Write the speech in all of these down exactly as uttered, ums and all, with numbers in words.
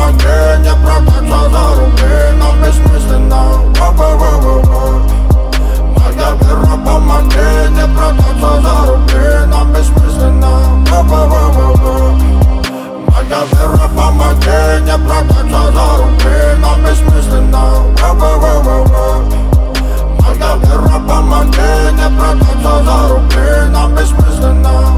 помоги, не продаться за рубли, нам бессмысленно. Моя вера, помоги, не продаться за рубли, нам бессмысленно. Моя вера, помоги, не продаться за рубли, нам бессмысленно. Моя вера, помоги, не продаться за рубли, нам бессмысленно.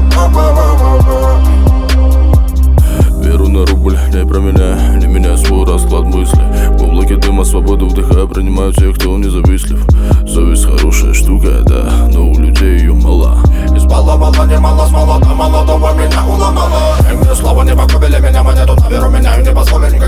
Веру на рубль, не про меня, не меняй свой расклад мысли. В облаке дыма свободу вдыхаю, принимаю тех, кто независтлив. Совесть хорошая штука, да, но у людей ее мало. Избаловала немало с молода, молодого меня уломала. И мне слова не покупили меня, монету на веру меняю, не позволю никаких